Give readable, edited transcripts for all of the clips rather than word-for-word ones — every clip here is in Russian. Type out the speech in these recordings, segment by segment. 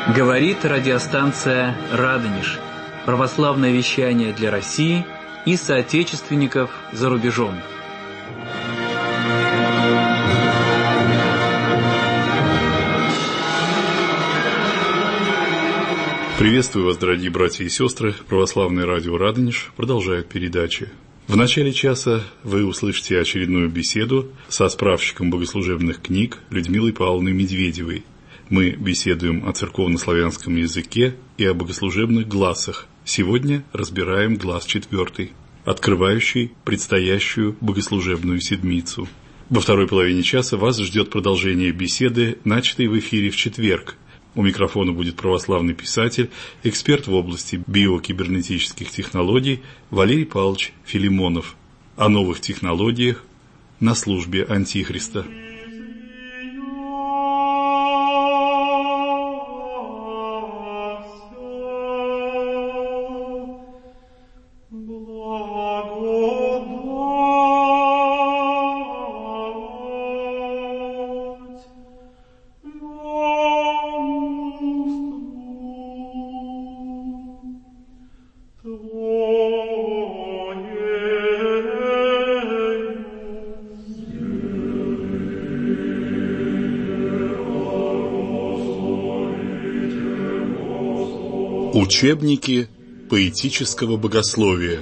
Говорит радиостанция «Радонеж». Православное вещание для России и соотечественников за рубежом. Приветствую вас, дорогие братья и сестры. Православное радио «Радонеж» продолжает передачи. В начале часа вы услышите очередную беседу со справщиком богослужебных книг Людмилой Павловной Медведевой. Мы беседуем о церковнославянском языке и о богослужебных гласах. Сегодня разбираем глас 4, открывающий предстоящую богослужебную седмицу. Во второй половине часа вас ждет продолжение беседы, начатой в эфире в четверг. У микрофона будет православный писатель, эксперт в области биокибернетических технологий Валерий Павлович Филимонов. О новых технологиях на службе Антихриста. Учебники поэтического богословия.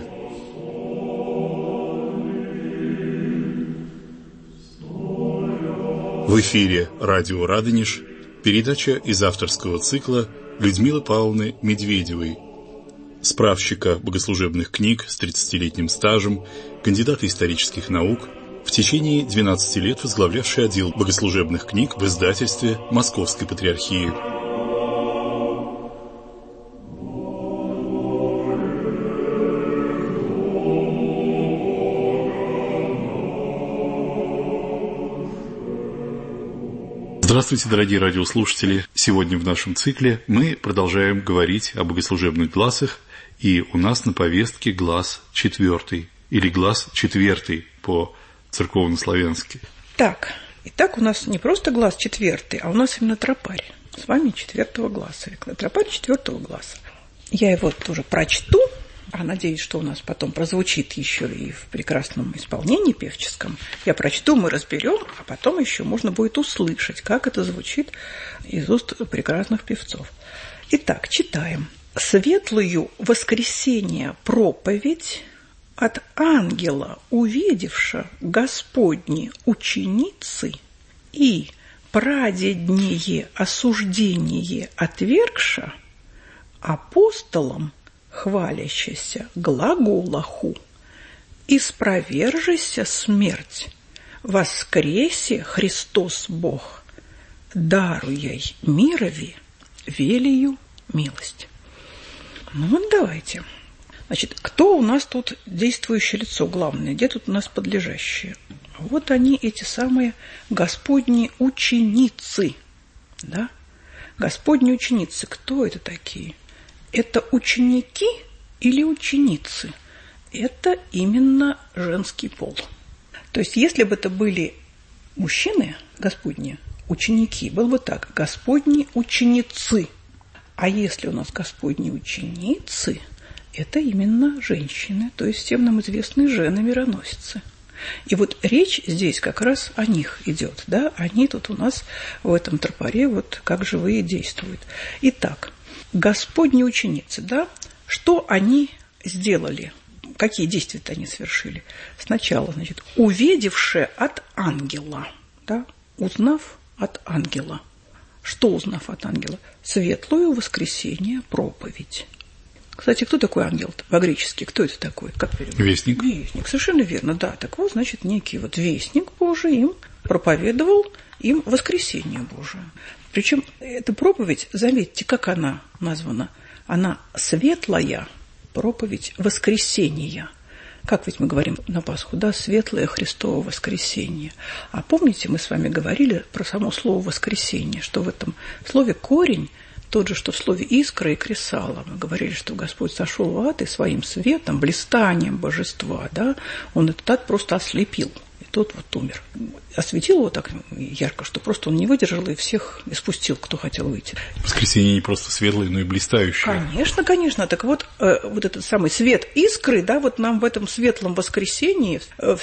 В эфире радио «Радонеж» передача из авторского цикла Людмилы Павловны Медведевой, справщика богослужебных книг с 30-летним стажем, кандидата исторических наук, в течение 12 лет возглавлявший отдел богослужебных книг в издательстве Московской Патриархии. Здравствуйте, дорогие радиослушатели! Сегодня в нашем цикле мы продолжаем говорить о богослужебных гласах, и у нас на повестке глас 4, или глас 4 по церковнославянски. Итак, у нас не просто глас 4, а у нас именно тропарь. С вами 4 гласа, тропарь 4 гласа. Я его тоже прочту, а надеюсь, что у нас потом прозвучит еще и в прекрасном исполнении певческом. Я прочту, мы разберем, а потом еще можно будет услышать, как это звучит из уст прекрасных певцов. Итак, читаем. «Светлую воскресенье проповедь от ангела, увидевша Господни ученицы, и прадеднее осуждение отвергша, апостолам хвалящийся глаголаху, испровержися смерть, воскресе Христос Бог, даруяй мирови велию милость». Давайте. Значит, кто у нас тут действующее лицо главное? Где тут у нас подлежащие? Вот они, эти самые Господни ученицы. Да? Господни ученицы. Кто это такие? Это ученики или ученицы? Это именно женский пол. То есть, если бы это были мужчины, Господни ученики, было бы так: Господни ученицы. А если у нас Господни ученицы, это именно женщины, то есть всем нам известные жены-мироносицы. И вот речь здесь как раз о них идет, да? Они тут у нас в этом тропаре вот как живые действуют. Итак, Господни ученицы, да? Что они сделали? Какие действия-то они совершили? Сначала, значит, увидевши от ангела, да? Узнав от ангела. Что узнав от ангела? Светлую воскресенье проповедь. Кстати, кто такой ангел-то по-гречески? Кто это такой? Как переводится? Вестник. Вестник, совершенно верно, да. Так вот, значит, некий вот вестник Божий им проповедовал им воскресение Божие. Причем эта проповедь, заметьте, как она названа? Она светлая проповедь воскресения. Как ведь мы говорим на Пасху, да, светлое Христово воскресение. А помните, мы с вами говорили про само слово воскресение, что в этом слове корень тот же, что в слове искра и кресало. Мы говорили, что Господь сошел в ад и своим светом, блистанием божества, да, он этот ад просто ослепил. тот вот умер. Осветил его так ярко, что просто он не выдержал и всех испустил, кто хотел выйти. Воскресенье не просто светлое, но и блистающее. Конечно, конечно. Так вот, вот этот самый свет искры, да, вот нам в этом светлом воскресенье,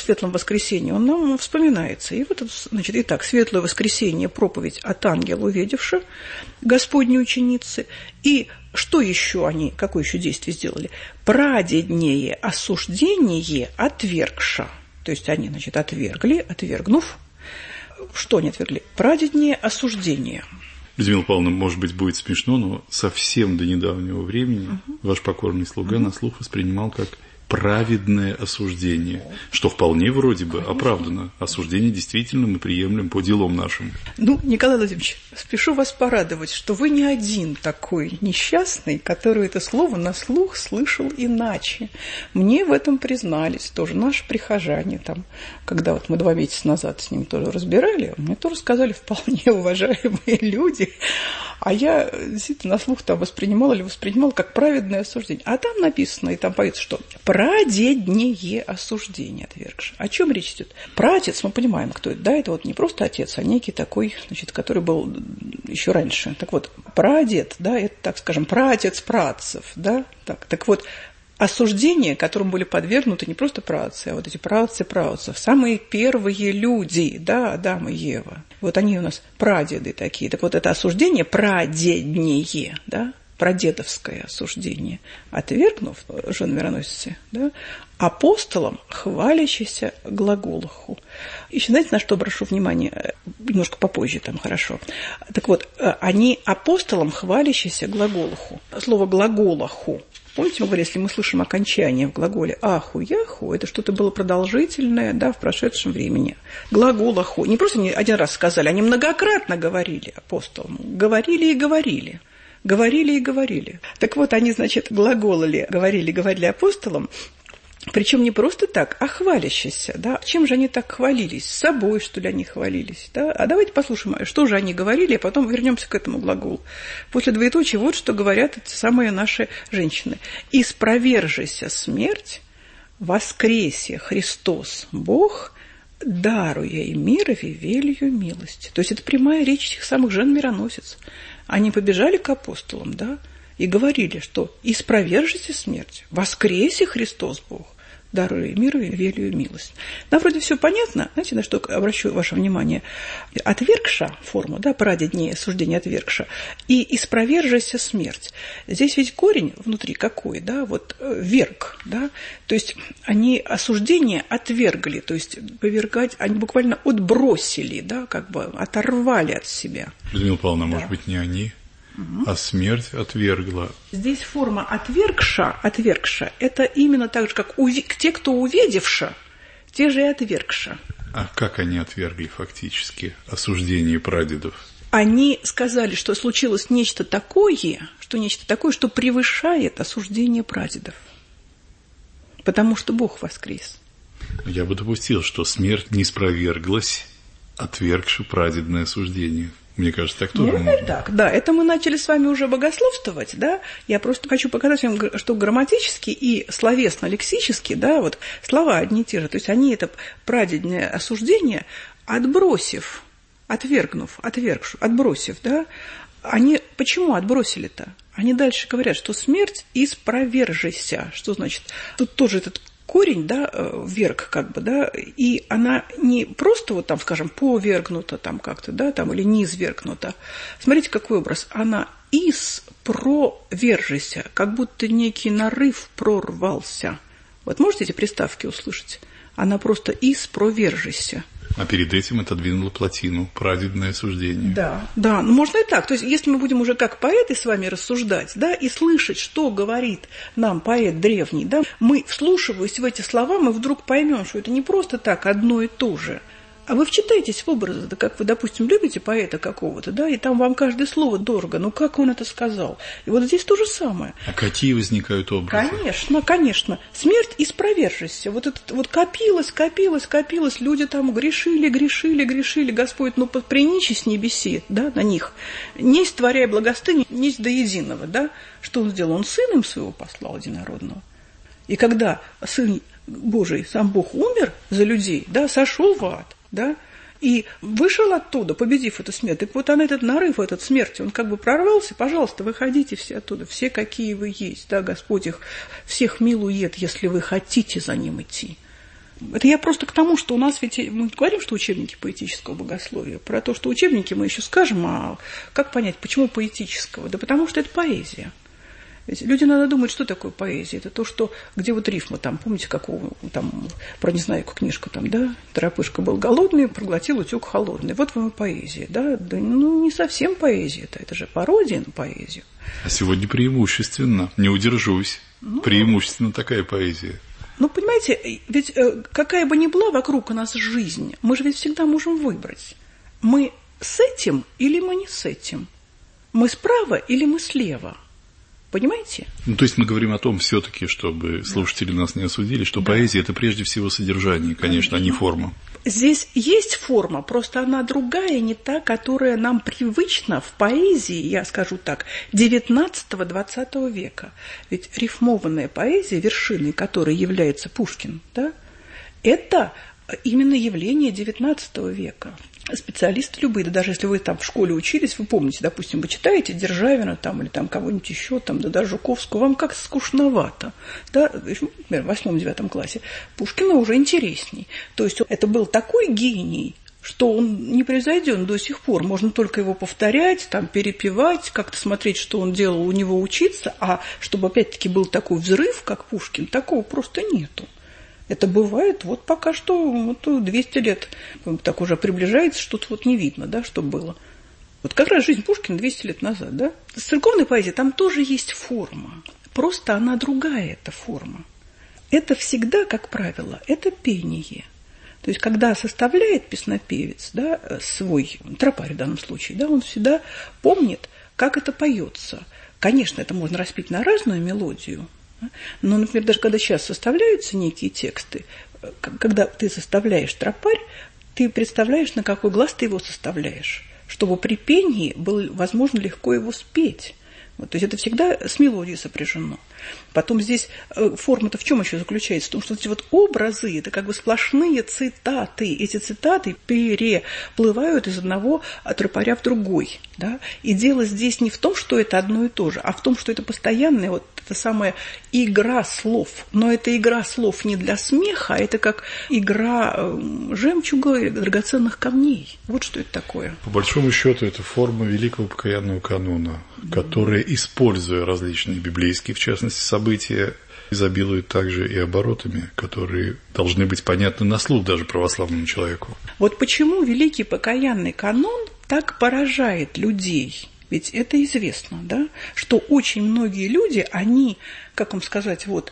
он нам вспоминается. И вот, значит, итак, светлое воскресенье, проповедь от ангела увидевши, Господней ученицы. И что еще они, какое еще действие сделали? Прадеднее осуждение отвергша. То есть они, значит, отвергнув. Что они отвергли? Прадеднее осуждение. Людмила Павловна, может быть, будет смешно, но совсем до недавнего времени ваш покорный слуга на слух воспринимал как праведное осуждение, что вполне вроде бы оправдано. Осуждение действительно мы приемлем по делам нашим. Ну, Николай Владимирович, спешу вас порадовать, что вы не один такой несчастный, который это слово на слух слышал иначе. Мне в этом признались тоже наши прихожане, там, когда вот мы 2 месяца назад с ними тоже разбирали, мне тоже сказали вполне уважаемые люди, а я действительно на слух там воспринимал как праведное осуждение. А там написано, и там поется, что прадеднее осуждение отвергши. О чем речь идет? Праотец, мы понимаем, кто это. Да, это вот не просто отец, а некий такой, значит, который был еще раньше. Так вот, прадед, да, это, так скажем, праотец праотцев, да, так вот, осуждение, которым были подвергнуты не просто праотцы, а вот эти праотцы праотцев, самые первые люди, да, Адам и Ева. Вот они у нас прадеды такие. Так вот, это осуждение прадеднее, да, прадедовское осуждение, отвергнув жен мироносицы, да, апостолам, хвалящийся глаголоху. Еще знаете, на что обращу внимание? Немножко попозже там, хорошо. Так вот, они апостолам, хвалящийся глаголоху. Слово глаголоху. Помните, мы говорили, если мы слышим окончание в глаголе аху, яху, это что-то было продолжительное, да, в прошедшем времени. Глагол аху. Не просто один раз сказали, они многократно говорили апостолам. Говорили и говорили. Говорили и говорили. Так вот, они, значит, глаголали, говорили апостолам, причем не просто так, а хвалящиеся, да. Чем же они так хвалились? С собой, что ли, они хвалились, да? А давайте послушаем, что же они говорили, а потом вернемся к этому глаголу. После двоеточия вот что говорят эти самые наши женщины. «Испровержися смерть, воскресе Христос Бог, даруя и мирови велью милости». То есть это прямая речь этих самых жен-мироносиц. Они побежали к апостолам, да, и говорили, что «испровержите смерть, воскресе Христос Бог, даруя миру и велию милость». Нам вроде все понятно, знаете, на что обращу ваше внимание? Отвергша форму, да, прадеднее осуждение отвергша, и испровержися смерть. Здесь ведь корень внутри какой, да, вот верг, да, то есть они осуждение отвергли, то есть повергать, они буквально отбросили, да, как бы оторвали от себя. Людмила Павловна, может быть, не они? А смерть отвергла. Здесь форма отвергша, это именно так же, как те, кто увидевша, те же и отвергша. А как они отвергли фактически осуждение прадедов? Они сказали, что случилось нечто такое, что превышает осуждение прадедов. Потому что Бог воскрес. Я бы допустил, что смерть не спроверглась, отвергши прадедное осуждение. Мне кажется, так тоже можно. Так, да, это мы начали с вами уже богословствовать, да, я просто хочу показать вам, что грамматически и словесно-лексически, да, вот слова одни и те же, то есть они это прадедное осуждение, отбросив, отбросив, да, они почему отбросили-то? Они дальше говорят, что смерть испровержися, что значит, тут тоже этот корень, да, верг, как бы, да, и она не просто вот там, скажем, повергнута там как-то, да, там, или низвергнута. Смотрите, какой образ. Она испровержися, как будто некий нарыв прорвался. Вот можете эти приставки услышать? Она просто испровержися. А перед этим отодвинула плотину, прадедное осуждение. Да, ну можно и так. То есть, если мы будем уже как поэты с вами рассуждать, да, и слышать, что говорит нам поэт древний, да, мы, вслушиваясь в эти слова, мы вдруг поймем, что это не просто так одно и то же. А вы вчитаетесь в образы, да, как вы, допустим, любите поэта какого-то, да, и там вам каждое слово дорого, ну как он это сказал? И вот здесь то же самое. А какие возникают образы? Конечно. Смерть испровержися. Вот это вот копилось, люди там грешили, Господь, ну приничи с небеси, да, на них, несть творяя благостыню, несть до единого, да. Что он сделал? Он сына им своего послал единородного. И когда сын Божий, сам Бог умер за людей, да, сошел в ад, да, и вышел оттуда, победив эту смерть. Так вот, этот нарыв, этот смерти, он как бы прорвался. Пожалуйста, выходите все оттуда, все, какие вы есть. Да, Господь их всех милует, если вы хотите за ним идти. Это я просто к тому, что у нас ведь, мы говорим, что учебники поэтического богословия. Про то, что учебники мы еще скажем, а как понять, почему поэтического? Да потому что это поэзия. Ведь люди надо думать, что такое поэзия. Это то, что, где вот рифма там, помните, какого там, про Незнайку книжка там, да, Торопышка был голодный, проглотил утюг холодный. Вот вам и поэзия, да, да, ну не совсем поэзия, это же пародия на поэзию. А сегодня преимущественно, не удержусь, преимущественно такая поэзия. Ну, понимаете, ведь какая бы ни была вокруг у нас жизнь, мы же ведь всегда можем выбрать. Мы с этим или мы не с этим? Мы справа или мы слева? Понимаете? Ну, то есть мы говорим о том все-таки, чтобы слушатели нас не осудили, что поэзия – это прежде всего содержание, конечно, а не форма. Здесь есть форма, просто она другая, не та, которая нам привычна в поэзии, я скажу так, 19-20 века. Ведь рифмованная поэзия, вершиной которой является Пушкин, да, это именно явление XIX века. Специалисты любые, да даже если вы там в школе учились, вы помните, допустим, вы читаете Державина там, или там кого-нибудь еще, там, да даже Жуковского, вам как скучновато, да, например, в 8-9 классе. Пушкина уже интересней. То есть это был такой гений, что он не превзойден до сих пор. Можно только его повторять, там, перепевать, как-то смотреть, что он делал, у него учиться, а чтобы опять-таки был такой взрыв, как Пушкин, такого просто нету. Это бывает, вот пока что вот 200 лет так уже приближается, что-то вот не видно, да, что было. Вот как раз жизнь Пушкина 200 лет назад, да. С церковной поэзией там тоже есть форма, просто она другая, эта форма. Это всегда, как правило, это пение. То есть, когда составляет песнопевец, да, свой тропарь в данном случае, да, он всегда помнит, как это поется. Конечно, это можно распить на разную мелодию. Но, например, даже когда сейчас составляются некие тексты, когда ты составляешь тропарь, ты представляешь, на какой глаз ты его составляешь, чтобы при пении было возможно легко его спеть. Вот, то есть это всегда с мелодией сопряжено. Потом здесь форма-то в чем еще заключается? В том, что эти вот образы, это как бы сплошные цитаты. Эти цитаты переплывают из одного тропаря в другой. Да? И дело здесь не в том, что это одно и то же, а в том, что это постоянная вот эта самая игра слов. Но это игра слов не для смеха, а это как игра жемчуга и драгоценных камней. Вот что это такое. По большому счету, это форма великого покаянного канона, которая, используя различные библейские, в частности, события, изобилует также и оборотами, которые должны быть понятны на слух даже православному человеку. Вот почему великий покаянный канон так поражает людей. Ведь это известно, да, что очень многие люди, они, как вам сказать, вот,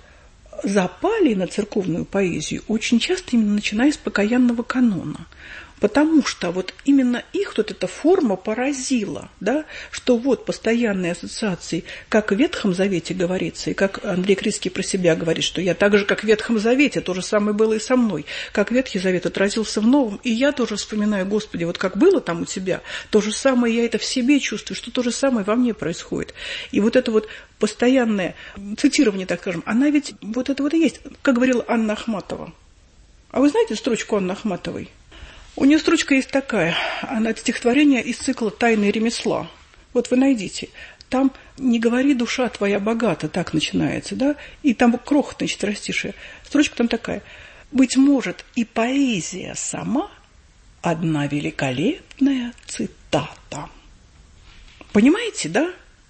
запали на церковную поэзию очень часто именно начиная с покаянного канона. Потому что вот именно их вот эта форма поразила, да, что вот постоянные ассоциации, как в Ветхом Завете говорится, и как Андрей Крицкий про себя говорит, что я так же, как в Ветхом Завете, то же самое было и со мной, как Ветхий Завет отразился в Новом, и я тоже вспоминаю, Господи, вот как было там у тебя, то же самое я это в себе чувствую, что то же самое во мне происходит. И вот это вот постоянное цитирование, так скажем, она ведь вот это вот и есть, как говорила Анна Ахматова. А вы знаете строчку Анны Ахматовой? У нее строчка есть такая, она это стихотворение из цикла «Тайны ремесла». Вот вы найдите. Там «Не говори, душа твоя богата», так начинается, да? И там крохотное четверостишие. Строчка там такая. «Быть может, и поэзия сама одна великолепная цитата». Понимаете, да?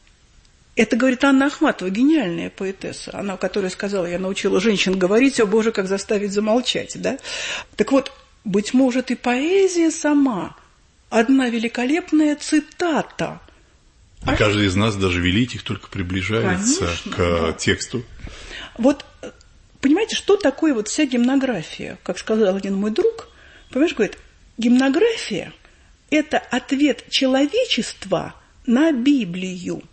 Это говорит Анна Ахматова, гениальная поэтесса, она, которая сказала, я научила женщин говорить, о Боже, как заставить замолчать, да? Так вот, быть может, и поэзия сама одна великолепная цитата. А каждый из нас, даже великих, только приближается, конечно, к тексту. Вот, понимаете, что такое вот вся гимнография? Как сказал один мой друг, понимаешь, говорит, гимнография – это ответ человечества на Библию,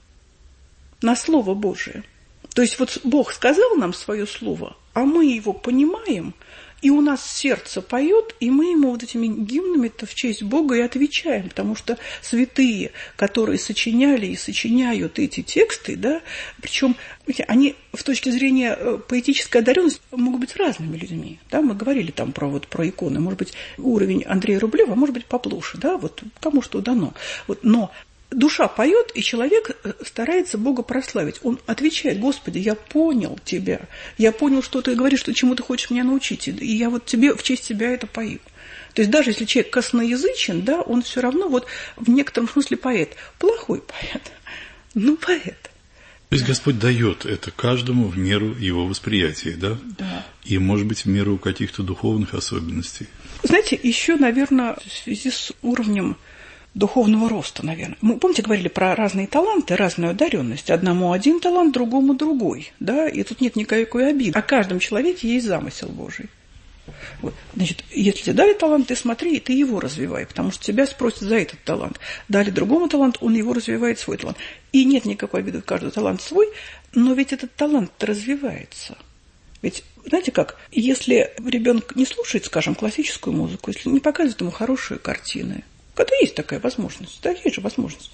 на Слово Божие. То есть вот Бог сказал нам свое слово, а мы его понимаем И у нас сердце поет, и мы ему вот этими гимнами-то в честь Бога и отвечаем, потому что святые, которые сочиняли и сочиняют эти тексты, да, причем они с точки зрения поэтической одаренности могут быть разными людьми. Да? Мы говорили там про иконы, может быть, уровень Андрея Рублева, может быть, поплоше, да, вот кому что дано. Вот, но душа поет, и человек старается Бога прославить. Он отвечает: Господи, я понял Тебя, я понял, что Ты говоришь, что чему Ты хочешь меня научить, и я вот тебе, в честь Тебя это пою. То есть даже если человек косноязычен, да, он все равно вот в некотором смысле поэт. Плохой поэт, но поэт. То есть Господь дает это каждому в меру его восприятия, да? Да. И, может быть, в меру каких-то духовных особенностей. Знаете, еще, наверное, в связи с уровнем духовного роста, наверное. Мы, помните, говорили про разные таланты, разную одаренность. Одному один талант, другому другой. Да? И тут нет никакой обиды. О каждом человеке есть замысел Божий. Вот. Значит, если тебе дали талант, ты смотри, и ты его развивай, потому что тебя спросят за этот талант. Дали другому талант, он его развивает, свой талант. И нет никакой обиды, каждый талант свой, но ведь этот талант развивается. Ведь, знаете как, если ребенок не слушает, скажем, классическую музыку, если не показывает ему хорошие картины, когда есть такая возможность, да, есть же возможность.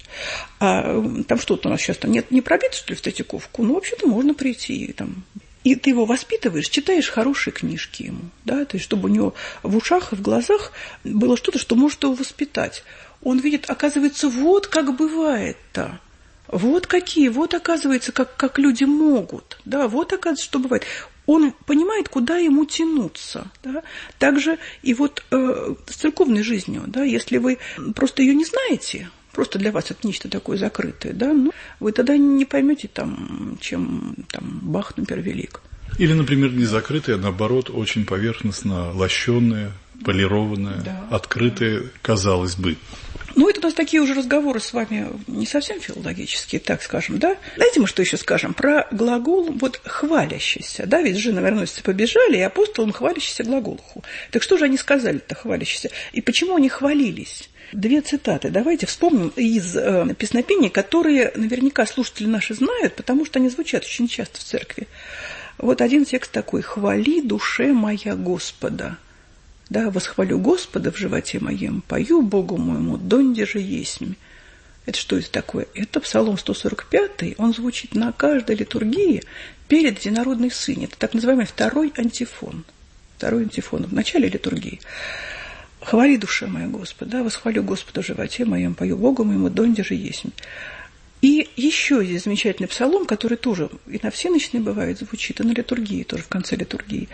А там что-то у нас сейчас нет, не пробито, что ли, в Третьяковку, ну, вообще-то можно прийти там. И ты его воспитываешь, читаешь хорошие книжки ему, да, то есть чтобы у него в ушах и в глазах было что-то, что может его воспитать. Он видит, оказывается, вот как бывает-то, вот какие, вот оказывается, как люди могут, да, вот оказывается, что бывает. Он понимает, куда ему тянуться. Да? Также и вот с церковной жизнью, да, если вы просто ее не знаете, просто для вас это нечто такое закрытое, да, ну, вы тогда не поймете, там, чем там, Бах, например, велик. Или, например, не закрытое, а наоборот, очень поверхностно, лощеное, полированное, да, открытое, казалось бы. Ну, это у нас такие уже разговоры с вами не совсем филологические, так скажем, да? Знаете, мы что еще скажем? Про глагол вот «хвалящийся», да? Ведь жены мироносицы побежали, и апостолам хвалящийся глаголуху. Так что же они сказали-то хвалящийся? И почему они хвалились? 2 цитаты. Давайте вспомним из песнопений, которые наверняка слушатели наши знают, потому что они звучат очень часто в церкви. Вот один текст такой: «Хвали, душе моя, Господа». Да, восхвалю Господа в животе моем, пою Богу моему, донде же есмь. Это что это такое? Это Псалом 145, он звучит на каждой литургии перед единородной Сыне. Это так называемый второй антифон. Второй антифон в начале литургии. «Хвали, душа моя, Господа, восхвалю Господа в животе моем, пою Богу моему, донде же есмь». И еще есть замечательный псалом, который тоже и на всеночной бывает звучит, и на литургии, тоже в конце литургии.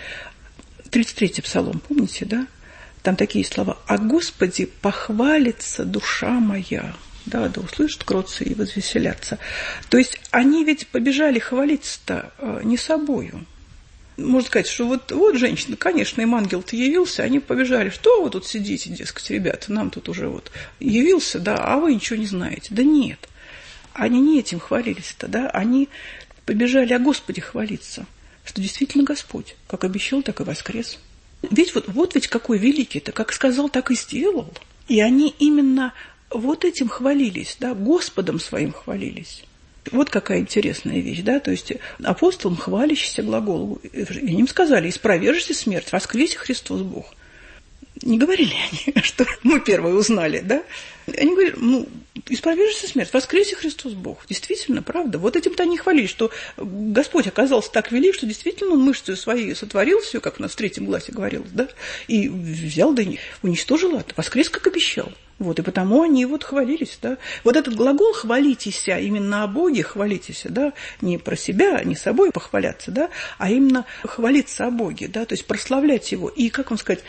33-й псалом, помните, да? Там такие слова: «О Господе похвалится душа моя». Да, да услышат кротцы и возвеселятся. То есть они ведь побежали хвалиться-то не собою. Можно сказать, что вот женщина, конечно, им ангел-то явился, они побежали: что вы тут сидите, дескать, ребята, нам тут уже вот явился, да, а вы ничего не знаете. Да нет, они не этим хвалились-то, да, они побежали о Господе хвалиться, что действительно Господь, как обещал, так и воскрес. Ведь вот ведь какой великий-то, как сказал, так и сделал. И они именно вот этим хвалились, да, Господом своим хвалились. Вот какая интересная вещь, да, то есть апостолам хвалящийся глагол, и им сказали: «Исповежься смерть, воскресе Христос Бог». Не говорили они, что мы первые узнали, да? Они говорили: исповежься смерть, воскресе Христос Бог. Действительно, правда. Вот этим-то они хвалились, что Господь оказался так велик, что действительно он мышцей своей сотворил все, как у нас в 3 гласе говорилось, да? И взял, да уничтожил это, воскрес, как обещал. Вот, и потому они вот хвалились, да. Вот этот глагол «хвалитеся», именно о Боге хвалитеся, да, не про себя, не собой похваляться, да, а именно хвалиться о Боге, да, то есть прославлять Его. И, как вам сказать,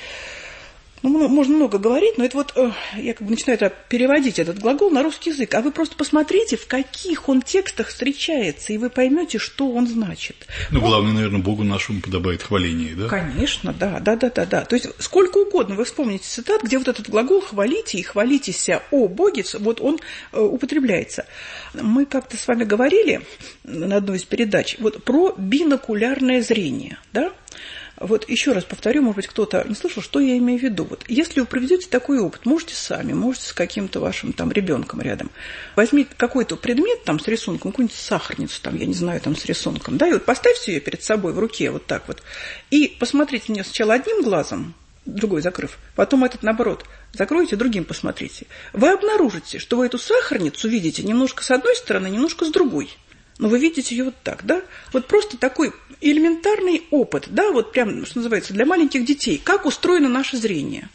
можно много говорить, но это вот я как бы начинаю переводить этот глагол на русский язык, а вы просто посмотрите, в каких он текстах встречается, и вы поймете, что он значит. Главное, наверное, Богу нашему подобает хваление, да? Конечно, да. То есть сколько угодно вы вспомните цитат, где вот этот глагол «хвалите» и «хвалитеся о Боге», вот он употребляется. Мы как-то с вами говорили на одной из передач вот про бинокулярное зрение, да? Вот еще раз повторю, может быть, кто-то не слышал, что я имею в виду. Вот если вы проведете такой опыт, можете сами, можете с каким-то вашим там ребенком рядом. Возьмите какой-то предмет там с рисунком, какую-нибудь сахарницу, там, я не знаю, там с рисунком, да, и вот поставьте ее перед собой в руке вот так вот. И посмотрите на нее сначала одним глазом, другой закрыв, потом этот, наоборот, закройте, другим посмотрите. Вы обнаружите, что вы эту сахарницу видите немножко с одной стороны, немножко с другой. Но вы видите ее вот так, да? Вот просто такой элементарный опыт, да, вот прям, что называется, для маленьких детей. Как устроено наше зрение?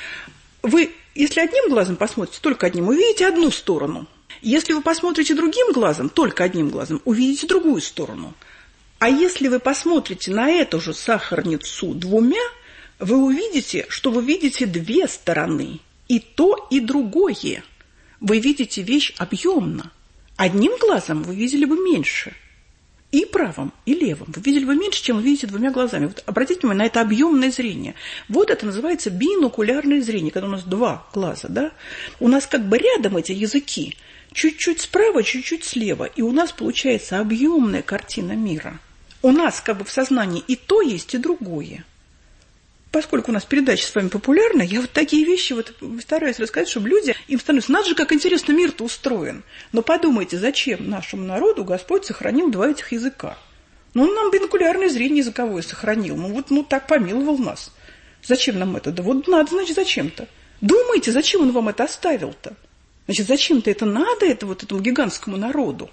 Вы, если одним глазом посмотрите, только одним, увидите одну сторону. Если вы посмотрите другим глазом, только одним глазом, увидите другую сторону. А если вы посмотрите на эту же сахарницу двумя, вы увидите, что вы видите две стороны. И то, и другое. Вы видите вещь объемно. Одним глазом вы видели бы меньше. И правым, и левым. Вы видели бы меньше, чем вы видите двумя глазами. Вот обратите внимание на это объемное зрение. Вот это называется бинокулярное зрение, когда у нас два глаза, да? У нас как бы рядом эти языки. Чуть-чуть справа, чуть-чуть слева. И у нас получается объемная картина мира. У нас как бы в сознании и то есть, и другое. Поскольку у нас передача с вами популярна, я вот такие вещи вот стараюсь рассказать, чтобы люди, им становится, надо же, как интересно мир-то устроен. Но подумайте, зачем нашему народу Господь сохранил два этих языка? Ну, он нам бинокулярное зрение языковое сохранил. Ну, так помиловал нас. Зачем нам это? Да вот надо, значит, зачем-то. Думайте, зачем он вам это оставил-то? Значит, зачем-то это надо, это вот этому гигантскому народу?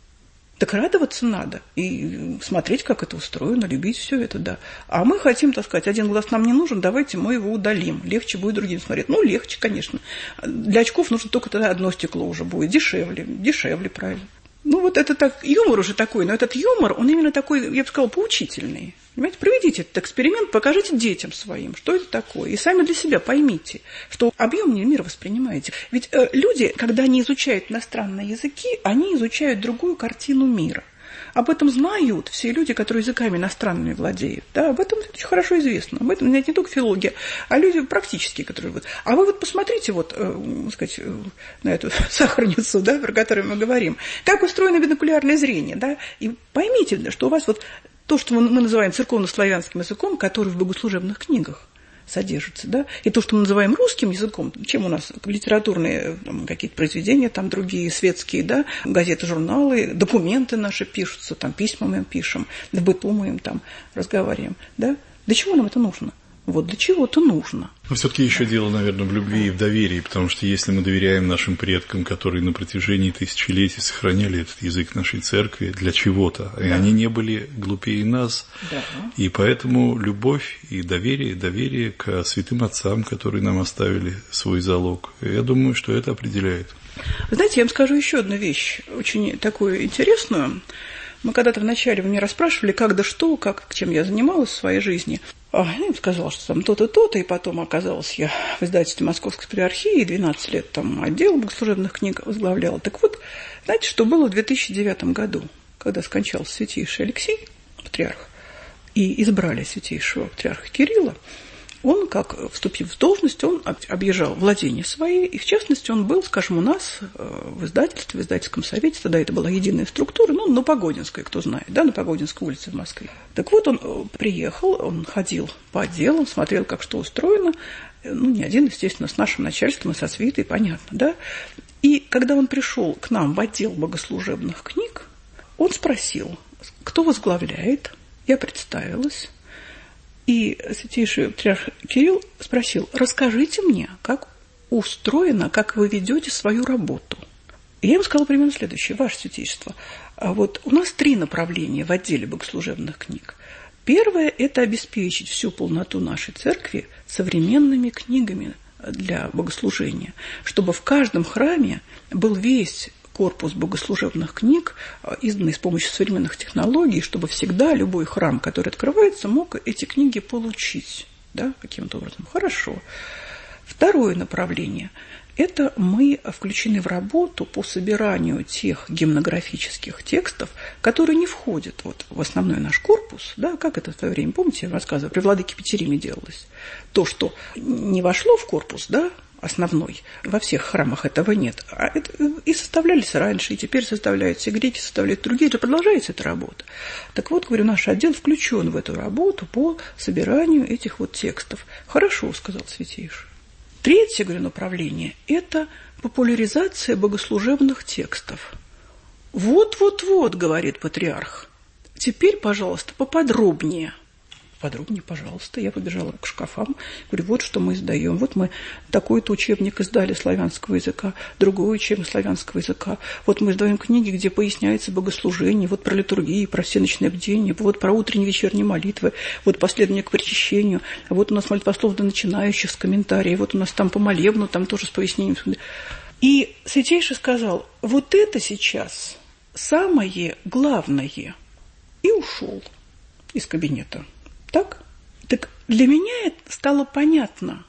Так радоваться надо и смотреть, как это устроено, любить все это, да. А мы хотим, так сказать, один глаз нам не нужен, давайте мы его удалим. Легче будет другим смотреть. Ну, легче, конечно. Для очков нужно только тогда одно стекло уже будет. Дешевле, правильно. Ну, вот это так, юмор уже такой, но этот юмор, он именно такой, я бы сказала, поучительный. Понимаете, проведите этот эксперимент, покажите детям своим, что это такое. И сами для себя поймите, что объемнее мир воспринимаете. Ведь люди, когда они изучают иностранные языки, они изучают другую картину мира. Об этом знают все люди, которые языками иностранными владеют. Да, об этом очень хорошо известно. Об этом не только филология, а люди практические, которые... А вы вот посмотрите вот, сказать, на эту сахарницу, да, про которую мы говорим. Как устроено бинокулярное зрение, да, и поймите, что у вас вот то, что мы называем церковно-славянским языком, который в богослужебных книгах содержится, да, и то, что мы называем русским языком, чем у нас литературные там, какие-то произведения, там другие светские, да, газеты, журналы, документы наши пишутся, там письма мы им пишем, в быту мы им там разговариваем, да, для чего нам это нужно? Вот для чего-то нужно. Но все-таки еще дело, наверное, в любви и в доверии, потому что если мы доверяем нашим предкам, которые на протяжении тысячелетий сохраняли этот язык нашей церкви для чего-то, и они не были глупее нас, и поэтому любовь и доверие к святым отцам, которые нам оставили свой залог, я думаю, что это определяет. Вы знаете, я вам скажу еще одну вещь, очень такую интересную. Мы когда-то вначале вы меня расспрашивали, как да что, чем я занималась в своей жизни. Я им сказала, что там то-то, то-то, и потом оказалась я в издательстве Московской патриархии, 12 лет там отдел богослужебных книг возглавляла. Так вот, знаете, что было в 2009 году, когда скончался святейший Алексей, патриарх, и избрали святейшего патриарха Кирилла, он, как вступив в должность, он объезжал владения свои, и в частности он был, скажем, у нас в издательстве, в издательском совете, тогда это была единая структура, ну, на Погодинской, кто знает, да, на Погодинской улице в Москве. Так вот, он приехал, он ходил по отделам, смотрел, как что устроено, ну, не один, естественно, с нашим начальством и со свитой, понятно, да. И когда он пришел к нам в отдел богослужебных книг, он спросил, кто возглавляет, я представилась. И святейший патриарх Кирилл спросил, расскажите мне, как устроено, как вы ведете свою работу. И я ему сказала примерно следующее, ваше святейшество. Вот у нас 3 направления в отделе богослужебных книг. Первое – это обеспечить всю полноту нашей церкви современными книгами для богослужения, чтобы в каждом храме был весь корпус богослужебных книг, изданный с помощью современных технологий, чтобы всегда любой храм, который открывается, мог эти книги получить, да, каким-то образом. Хорошо. Второе направление – это мы включены в работу по собиранию тех гимнографических текстов, которые не входят вот в основной наш корпус, да, как это в свое время, помните, я рассказывала, при владыке Петериме делалось. То, что не вошло в корпус, да, основной. Во всех храмах этого нет. И составлялись раньше, и теперь составляются, и греки составляют, другие, это продолжается эта работа. Так вот, говорю, наш отдел включен в эту работу по собиранию этих вот текстов. Хорошо, сказал Святейший. Третье, говорю, направление – это популяризация богослужебных текстов. Вот, говорит патриарх. Теперь, пожалуйста, поподробнее. Подробнее, пожалуйста. Я побежала к шкафам. Говорю, вот что мы издаем. Вот мы такой-то учебник издали славянского языка, другой учебник славянского языка. Вот мы издаем книги, где поясняется богослужение, вот про литургию, про всеночное бдение, вот про утренние и вечерние молитвы, вот последование к причащению, вот у нас молитвослов для начинающих с комментарием, вот у нас там по молебну, там тоже с пояснением. И Святейший сказал, вот это сейчас самое главное. И ушел из кабинета. Так для меня стало понятно,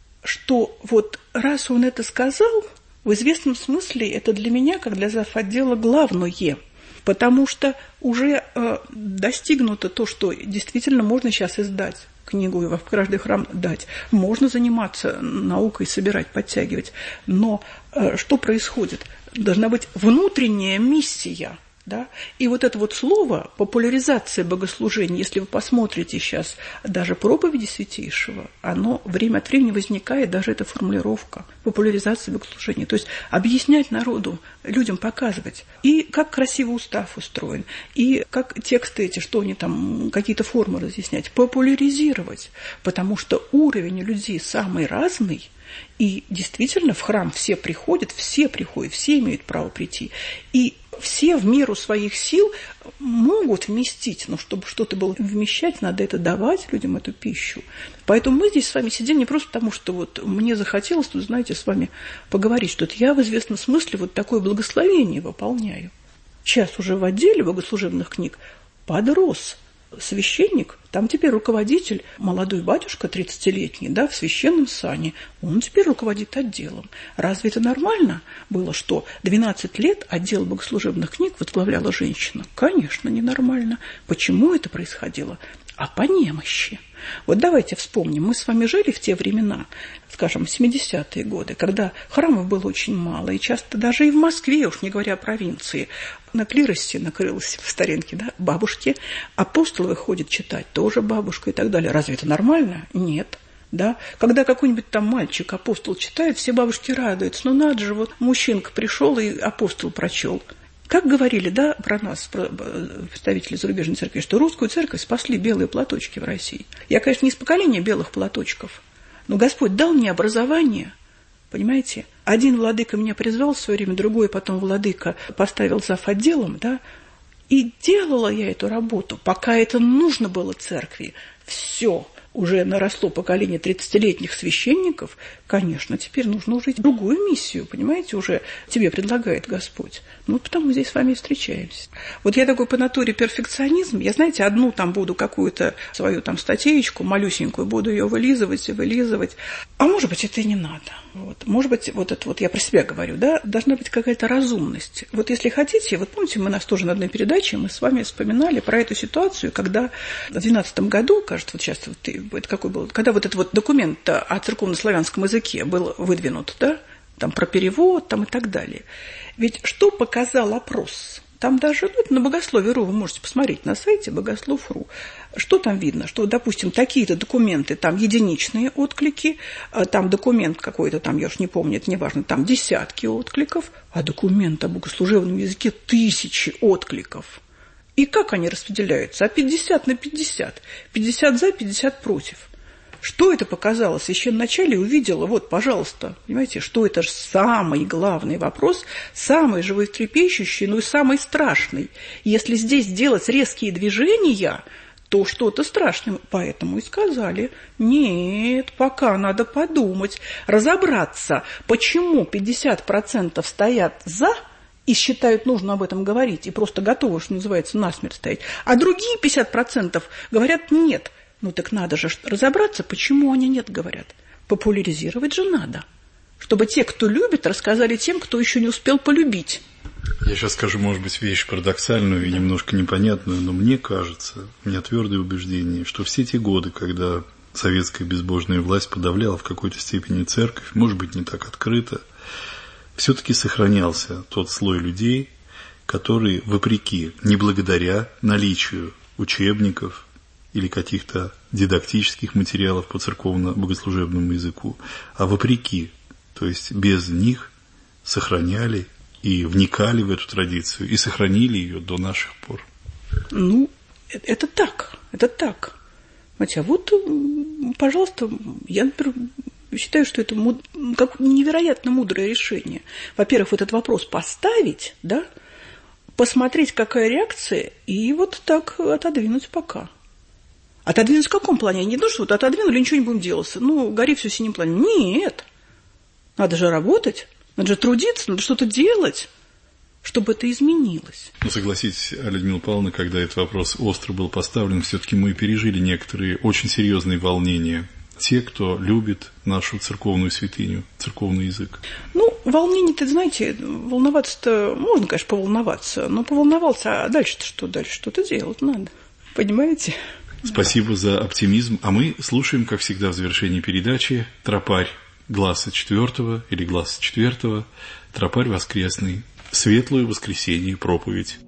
что вот раз он это сказал, в известном смысле это для меня, как для завотдела, главное, потому что уже достигнуто то, что действительно можно сейчас издать книгу и в каждый храм дать. Можно заниматься наукой, собирать, подтягивать. Но что происходит? Должна быть внутренняя миссия. Да? И вот это вот слово «популяризация богослужения», если вы посмотрите сейчас даже проповеди Святейшего, оно время от времени возникает, даже эта формулировка «популяризация богослужения». То есть объяснять народу, людям показывать, и как красиво устав устроен, и как тексты эти, что они там, какие-то формы разъяснять, популяризировать, потому что уровень у людей самый разный. И действительно в храм все приходят, все имеют право прийти. И все в меру своих сил могут вместить, но чтобы что-то было вмещать, надо это давать людям, эту пищу. Поэтому мы здесь с вами сидим не просто потому, что вот мне захотелось тут, знаете, с вами поговорить, что я в известном смысле вот такое благословение выполняю. Сейчас уже в отделе богослужебных книг подрос священник, там теперь руководитель, молодой батюшка, 30-летний, да, в священном сане, он теперь руководит отделом. Разве это нормально было, что 12 лет отдел богослужебных книг возглавляла женщина? Конечно, ненормально. Почему это происходило? А по немощи. Вот давайте вспомним, мы с вами жили в те времена, скажем, 70-е годы, когда храмов было очень мало, и часто даже и в Москве, уж не говоря о провинции, на клиросе накрылась в старинке, да, бабушки, апостол выходит читать, тоже бабушка и так далее. Разве это нормально? Нет. Да? Когда какой-нибудь там мальчик апостол читает, все бабушки радуются. Ну надо же, вот мужчинка пришел и апостол прочел. Как говорили, да, про нас, про представители зарубежной церкви, что русскую церковь спасли белые платочки в России. Я, конечно, не из поколения белых платочков, но Господь дал мне образование, понимаете? Один владыка меня призвал в свое время, другой потом владыка поставил зав. Отделом, да, и делала я эту работу, пока это нужно было церкви. Все. Уже наросло поколение 30-летних священников, конечно, теперь нужно уже другую миссию, понимаете, уже тебе предлагает Господь. Ну, потому здесь с вами и встречаемся. Вот я такой по натуре перфекционизм, я, знаете, одну там буду какую-то свою там статейку малюсенькую, буду ее вылизывать, а может быть, это и не надо. Вот. Может быть, вот это вот я про себя говорю, да, должна быть какая-то разумность. Вот если хотите, вот помните, мы нас тоже на одной передаче, мы с вами вспоминали про эту ситуацию, когда в 2012 году, кажется, вот сейчас вот это какой был, когда вот этот вот документ о церковно-славянском языке был выдвинут, да, там про перевод, там и так далее. Ведь что показал опрос? Там даже на Богословие.ру вы можете посмотреть на сайте Богослов.ру. Что там видно? Что, допустим, такие-то документы, там единичные отклики, там документ какой-то, там, я уж не помню, это не важно, там десятки откликов, а документ о богослужебном языке 1000 откликов. И как они распределяются? А 50 на 50. 50 за, 50 против. Что это показало? Священноначалие увидела, вот, пожалуйста, понимаете, что это же самый главный вопрос, самый животрепещущий, но и самый страшный. Если здесь делать резкие движения, то что-то страшное. Поэтому и сказали, нет, пока надо подумать, разобраться, почему 50% стоят «за», и считают, нужно об этом говорить, и просто готовы, что называется, насмерть стоять. А другие 50% говорят «нет». Ну так надо же разобраться, почему они «нет» говорят. Популяризировать же надо, чтобы те, кто любит, рассказали тем, кто еще не успел полюбить. Я сейчас скажу, может быть, вещь парадоксальную и немножко непонятную, но мне кажется, у меня твердое убеждение, что все те годы, когда советская безбожная власть подавляла в какой-то степени церковь, может быть, не так открыто, все-таки сохранялся тот слой людей, который, вопреки, не благодаря наличию учебников или каких-то дидактических материалов по церковно-богослужебному языку, а вопреки, то есть без них сохраняли и вникали в эту традицию и сохранили ее до наших пор. Ну, это так. Хотя вот, пожалуйста, я, например, считаю, что это как невероятно мудрое решение. Во-первых, вот этот вопрос поставить, да, посмотреть, какая реакция, и вот так отодвинуть пока. Отодвинуть в каком плане? Не то, что вот отодвинули, ничего не будем делать. Ну, гори все синим пламенем. Нет. Надо же работать, надо же трудиться, надо что-то делать, чтобы это изменилось. Ну, согласитесь, Людмила Павловна, когда этот вопрос остро был поставлен, все-таки мы пережили некоторые очень серьезные волнения. Те, кто любит нашу церковную святыню, церковный язык. Ну, волнение-то, знаете, волноваться-то можно, конечно, поволноваться, но поволновался, а дальше-то что? Дальше что-то делать надо. Понимаете? Спасибо за оптимизм. А мы слушаем, как всегда, в завершении передачи тропарь гласа 4 или гласа 4, тропарь воскресный, светлую воскресенье проповедь.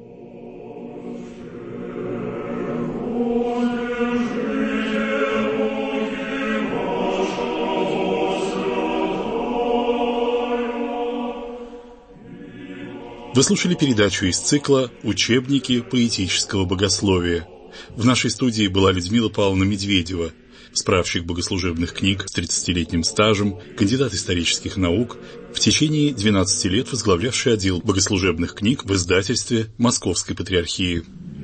Вы слушали передачу из цикла «Учебники поэтического богословия». В нашей студии была Людмила Павловна Медведева, справщик богослужебных книг с 30-летним стажем, кандидат исторических наук, в течение 12 лет возглавлявший отдел богослужебных книг в издательстве Московской Патриархии.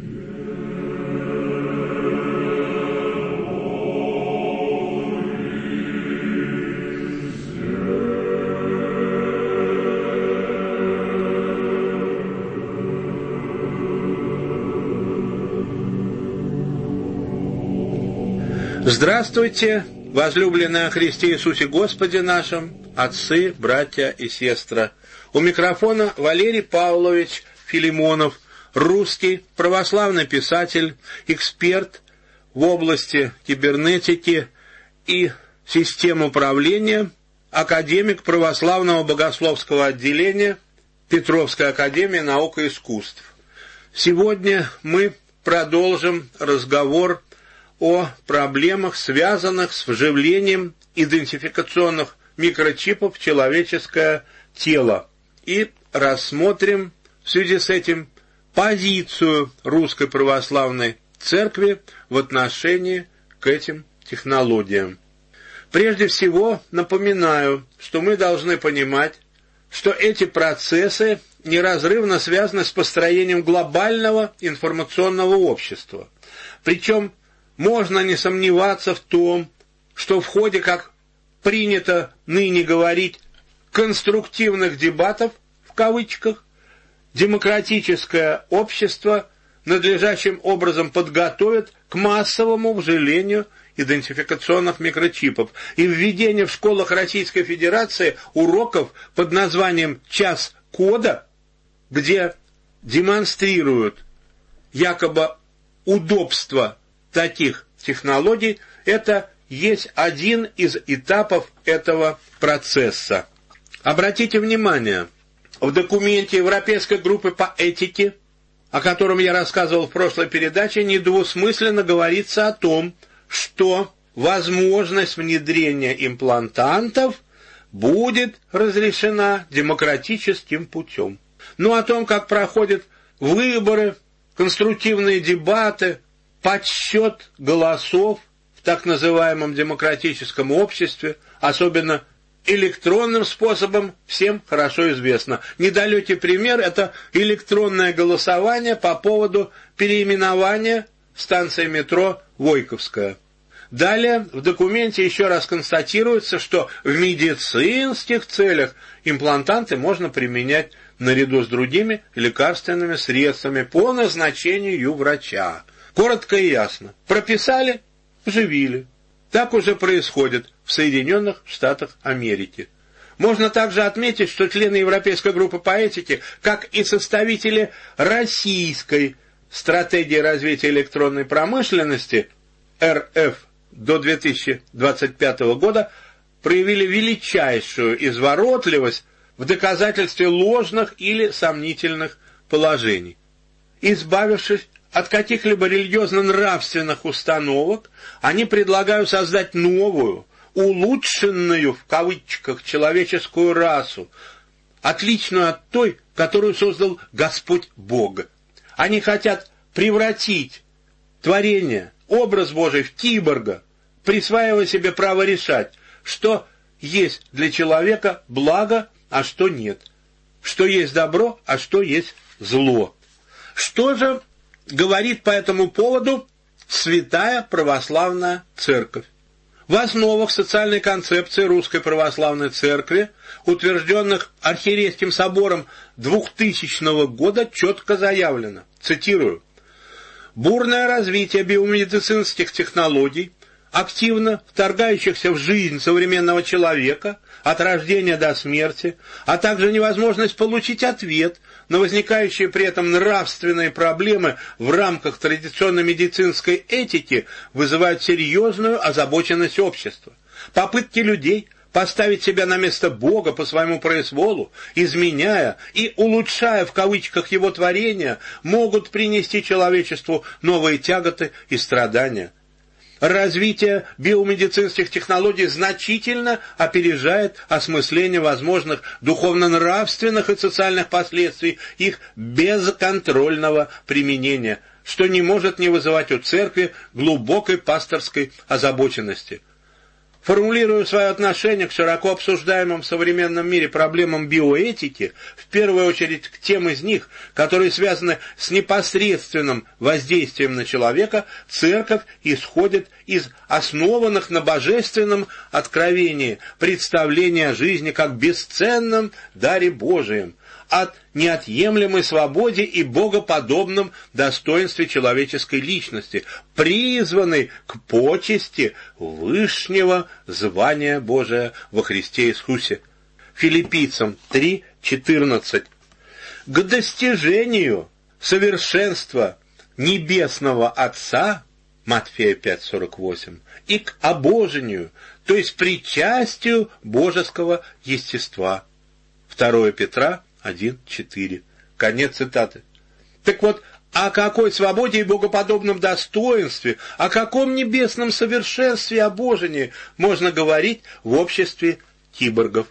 Здравствуйте, возлюбленные о Христе Иисусе Господе нашим, отцы, братья и сестры. У микрофона Валерий Павлович Филимонов, русский православный писатель, эксперт в области кибернетики и систем управления, академик православного богословского отделения Петровской академии наук и искусств. Сегодня мы продолжим разговор о проблемах, связанных с вживлением идентификационных микрочипов в человеческое тело. И рассмотрим в связи с этим позицию Русской Православной Церкви в отношении к этим технологиям. Прежде всего, напоминаю, что мы должны понимать, что эти процессы неразрывно связаны с построением глобального информационного общества. Причем можно не сомневаться в том, что в ходе, как принято ныне говорить, конструктивных дебатов, в кавычках, демократическое общество надлежащим образом подготовит к массовому вживлению идентификационных микрочипов и введение в школах Российской Федерации уроков под названием «Час кода», где демонстрируют якобы удобство таких технологий, это есть один из этапов этого процесса. Обратите внимание, в документе Европейской группы по этике, о котором я рассказывал в прошлой передаче, недвусмысленно говорится о том, что возможность внедрения имплантантов будет разрешена демократическим путем. Но о том, как проходят выборы, конструктивные дебаты, подсчет голосов в так называемом демократическом обществе, особенно электронным способом, всем хорошо известно. Недалекий пример – это электронное голосование по поводу переименования станции метро Войковская. Далее в документе еще раз констатируется, что в медицинских целях имплантанты можно применять наряду с другими лекарственными средствами по назначению врача. Коротко и ясно. Прописали, вживили. Так уже происходит в Соединенных Штатах Америки. Можно также отметить, что члены Европейской группы по этике, как и составители российской стратегии развития электронной промышленности, РФ до 2025 года проявили величайшую изворотливость в доказательстве ложных или сомнительных положений. Избавившись от каких-либо религиозно-нравственных установок, они предлагают создать новую, улучшенную, в кавычках, человеческую расу, отличную от той, которую создал Господь Бог. Они хотят превратить творение, образ Божий в киборга, присваивая себе право решать, что есть для человека благо, а что нет, что есть добро, а что есть зло. Что же говорит по этому поводу Святая Православная Церковь? В основах социальной концепции Русской Православной Церкви, утвержденных Архиерейским собором 2000 года, четко заявлено, цитирую: «Бурное развитие биомедицинских технологий, активно вторгающихся в жизнь современного человека от рождения до смерти, а также невозможность получить ответ на возникающие при этом нравственные проблемы в рамках традиционной медицинской этики вызывают серьезную озабоченность общества. Попытки людей поставить себя на место Бога по своему произволу, изменяя и улучшая в кавычках его творения, могут принести человечеству новые тяготы и страдания. Развитие биомедицинских технологий значительно опережает осмысление возможных духовно-нравственных и социальных последствий их безконтрольного применения, что не может не вызывать у церкви глубокой пасторской озабоченности. Формулируя свое отношение к широко обсуждаемым в современном мире проблемам биоэтики, в первую очередь к тем из них, которые связаны с непосредственным воздействием на человека, церковь исходит из основанных на божественном откровении представления о жизни как бесценном даре Божием, от неотъемлемой свободе и богоподобном достоинстве человеческой личности, призванной к почести вышнего звания Божия во Христе Иисусе. Филиппийцам 3:14. К достижению совершенства Небесного Отца, Матфея 5:48, и к обожению, то есть причастию божеского естества. 2 Петра 1:4. Конец цитаты. Так вот, о какой свободе и богоподобном достоинстве, о каком небесном совершенстве и обожении можно говорить в обществе киборгов?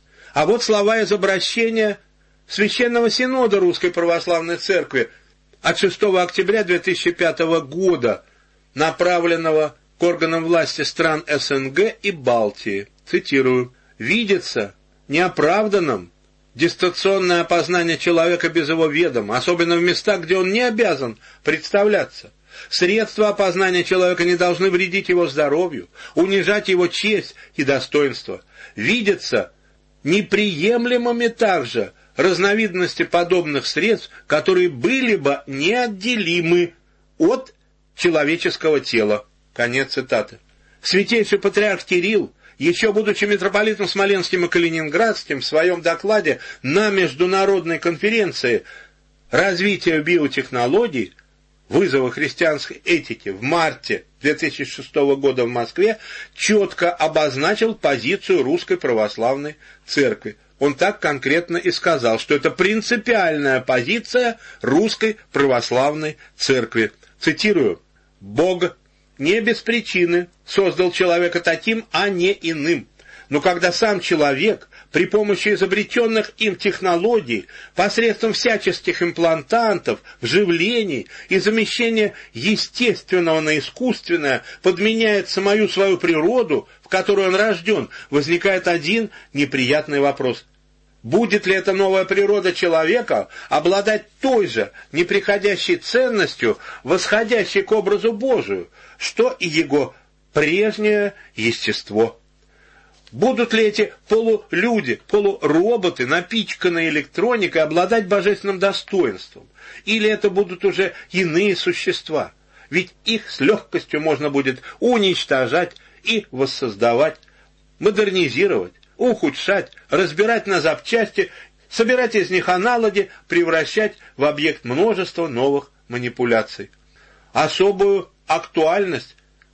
А вот слова из обращения Священного Синода Русской Православной Церкви от 6 октября 2005 года, направленного к органам власти стран СНГ и Балтии. Цитирую: «Видится неоправданным дистанционное опознание человека без его ведома, особенно в местах, где он не обязан представляться. Средства опознания человека не должны вредить его здоровью, унижать его честь и достоинство. Видятся неприемлемыми также разновидности подобных средств, которые были бы неотделимы от человеческого тела». Конец цитаты. Святейший патриарх Кирилл, еще будучи митрополитом Смоленским и Калининградским, в своем докладе на международной конференции «Развитие биотехнологий. Вызовы христианской этики» в марте 2006 года в Москве четко обозначил позицию Русской Православной Церкви. Он так конкретно и сказал, что это принципиальная позиция Русской Православной Церкви. Цитирую: «Бог не без причины создал человека таким, а не иным. Но когда сам человек при помощи изобретенных им технологий, посредством всяческих имплантантов, вживлений и замещения естественного на искусственное подменяет самую свою природу, в которую он рожден, возникает один неприятный вопрос: будет ли эта новая природа человека обладать той же неприходящей ценностью, восходящей к образу Божию, что и его прежнее естество? Будут ли эти полулюди, полуроботы, напичканные электроникой, обладать божественным достоинством? Или это будут уже иные существа? Ведь их с легкостью можно будет уничтожать и воссоздавать, модернизировать, ухудшать, разбирать на запчасти, собирать из них аналоги, превращать в объект множества новых манипуляций. Особую актуальность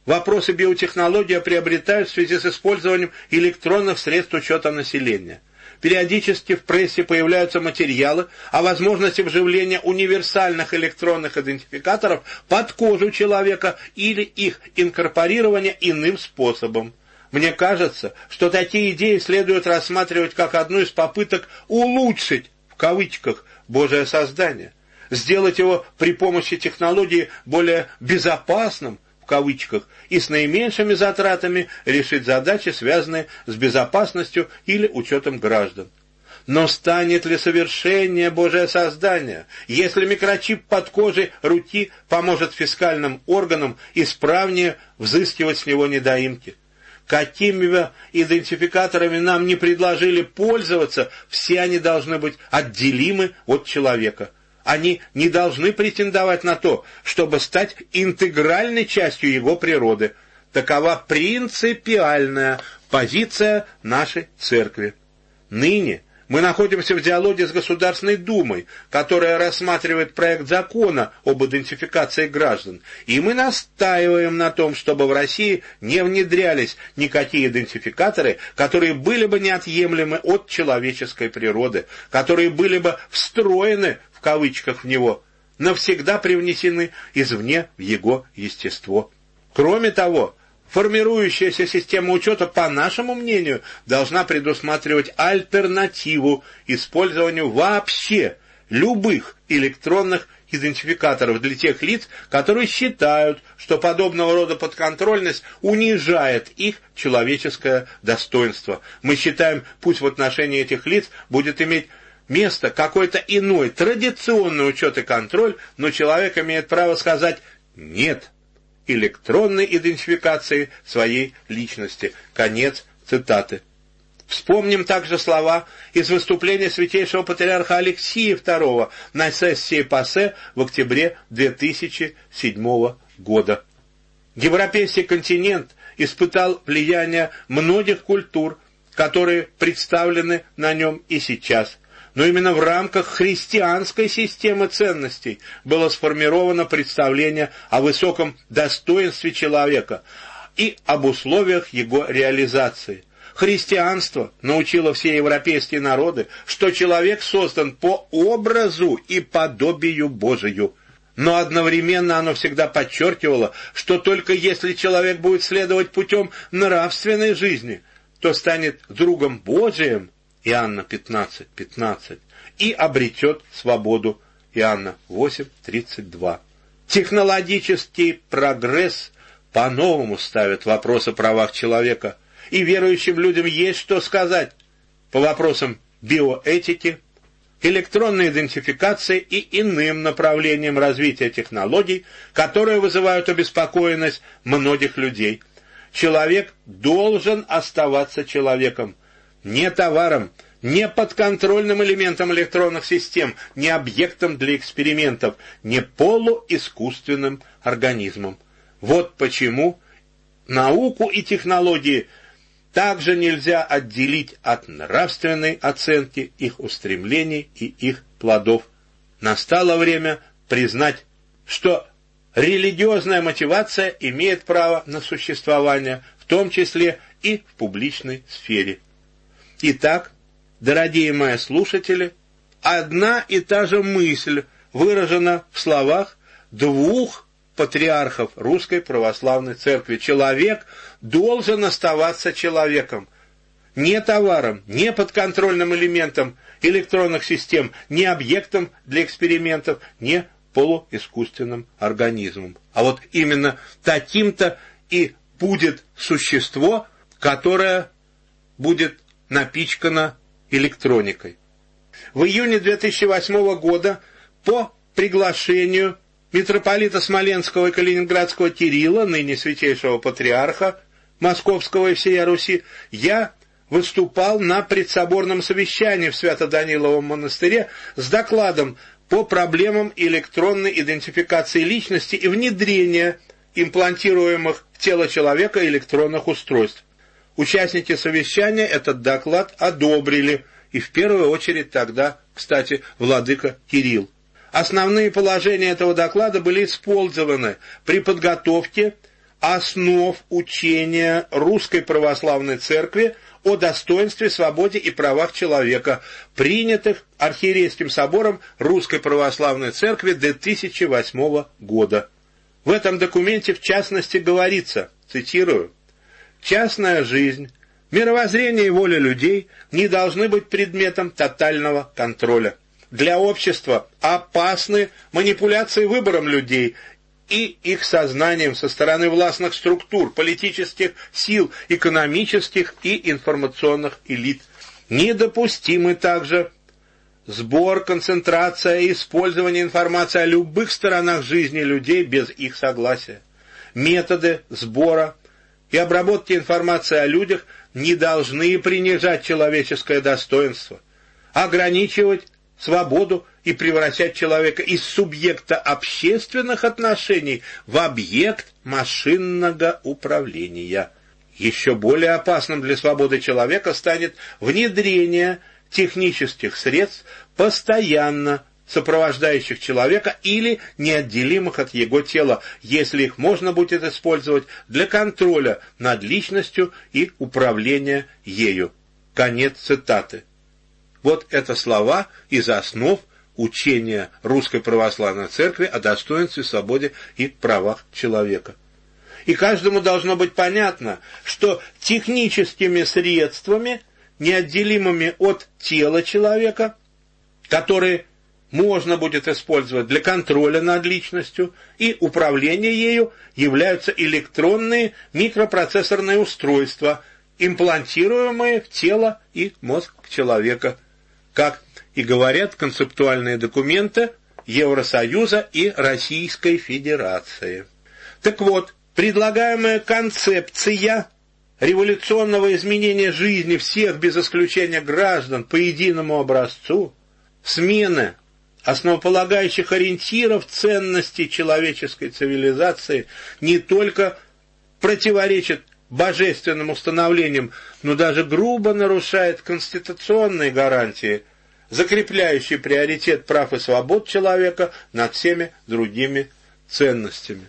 вопросы биотехнологии приобретают в связи с использованием электронных средств учета населения. Периодически в прессе появляются материалы о возможности вживления универсальных электронных идентификаторов под кожу человека или их инкорпорирования иным способом. Мне кажется, что такие идеи следует рассматривать как одну из попыток «улучшить» в кавычках Божие создание, сделать его при помощи технологии более безопасным в кавычках и с наименьшими затратами решить задачи, связанные с безопасностью или учетом граждан. Но станет ли совершеннее Божие создание, если микрочип под кожей руки поможет фискальным органам исправнее взыскивать с него недоимки? Какими бы идентификаторами нам не предложили пользоваться, все они должны быть отделимы от человека. Они не должны претендовать на то, чтобы стать интегральной частью его природы. Такова принципиальная позиция нашей церкви. Ныне мы находимся в диалоге с Государственной Думой, которая рассматривает проект закона об идентификации граждан, и мы настаиваем на том, чтобы в России не внедрялись никакие идентификаторы, которые были бы неотъемлемы от человеческой природы, которые были бы встроены, в кавычках, в него, навсегда привнесены извне в его естество. Кроме того, формирующаяся система учета, по нашему мнению, должна предусматривать альтернативу использованию вообще любых электронных идентификаторов для тех лиц, которые считают, что подобного рода подконтрольность унижает их человеческое достоинство. Мы считаем, пусть в отношении этих лиц будет иметь место какой-то иной традиционный учет и контроль, но человек имеет право сказать «нет» электронной идентификации своей личности. Конец цитаты. Вспомним также слова из выступления святейшего патриарха Алексия II на сессии ПАСЕ в октябре 2007 года. Европейский континент испытал влияние многих культур, которые представлены на нем и сейчас. Но именно в рамках христианской системы ценностей было сформировано представление о высоком достоинстве человека и об условиях его реализации. Христианство научило все европейские народы, что человек создан по образу и подобию Божию. Но одновременно оно всегда подчеркивало, что только если человек будет следовать путем нравственной жизни, то станет другом Божиим, Иоанна 15:15, и обретет свободу, Иоанна 8:32. Технологический прогресс по-новому ставит вопрос о правах человека, и верующим людям есть что сказать по вопросам биоэтики, электронной идентификации и иным направлениям развития технологий, которые вызывают обеспокоенность многих людей. Человек должен оставаться человеком, не товаром, не подконтрольным элементом электронных систем, не объектом для экспериментов, не полуискусственным организмом. Вот почему науку и технологии также нельзя отделить от нравственной оценки их устремлений и их плодов. Настало время признать, что религиозная мотивация имеет право на существование, в том числе и в публичной сфере. Итак, дорогие мои слушатели, одна и та же мысль выражена в словах двух патриархов Русской Православной Церкви. Человек должен оставаться человеком, не товаром, не подконтрольным элементом электронных систем, не объектом для экспериментов, не полуискусственным организмом. А вот именно таким-то и будет существо, которое будет напичкано электроникой. В июне 2008 года по приглашению митрополита Смоленского и Калининградского Кирилла, ныне святейшего патриарха Московского и всея Руси, я выступал на предсоборном совещании в Свято-Даниловом монастыре с докладом по проблемам электронной идентификации личности и внедрения имплантируемых в тело человека электронных устройств. Участники совещания этот доклад одобрили, и в первую очередь тогда, кстати, владыка Кирилл. Основные положения этого доклада были использованы при подготовке основ учения Русской Православной Церкви о достоинстве, свободе и правах человека, принятых Архиерейским собором Русской Православной Церкви 2008 года. В этом документе в частности говорится, цитирую, «Частная жизнь, мировоззрение и воля людей не должны быть предметом тотального контроля. Для общества опасны манипуляции выбором людей и их сознанием со стороны властных структур, политических сил, экономических и информационных элит. Недопустимы также сбор, концентрация и использование информации о любых сторонах жизни людей без их согласия. Методы сбора и обработки информации о людях не должны принижать человеческое достоинство, ограничивать свободу и превращать человека из субъекта общественных отношений в объект машинного управления. Еще более опасным для свободы человека станет внедрение технических средств, постоянно сопровождающих человека или неотделимых от его тела, если их можно будет использовать для контроля над личностью и управления ею». Конец цитаты. Вот это слова из основ учения Русской Православной Церкви о достоинстве, свободе и правах человека. И каждому должно быть понятно, что техническими средствами, неотделимыми от тела человека, которые можно будет использовать для контроля над личностью и управления ею, являются электронные микропроцессорные устройства, имплантируемые в тело и мозг человека, как и говорят концептуальные документы Евросоюза и Российской Федерации. Так вот, предлагаемая концепция революционного изменения жизни всех без исключения граждан по единому образцу, смены основополагающих ориентиров ценностей человеческой цивилизации не только противоречит божественным установлениям, но даже грубо нарушает конституционные гарантии, закрепляющие приоритет прав и свобод человека над всеми другими ценностями.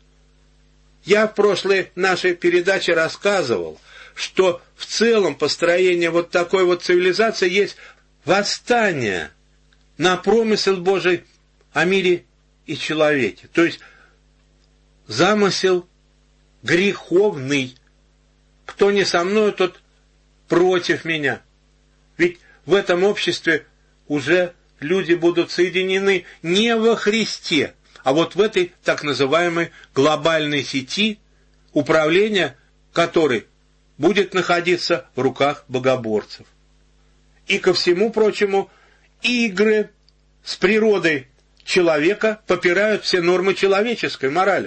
Я в прошлой нашей передаче рассказывал, что в целом построение вот такой вот цивилизации есть восстание на промысел Божий о мире и человеке. То есть замысел греховный. Кто не со мной, тот против меня. Ведь в этом обществе уже люди будут соединены не во Христе, а вот в этой так называемой глобальной сети, управление которой будет находиться в руках богоборцев. И ко всему прочему, игры с природой человека попирают все нормы человеческой морали.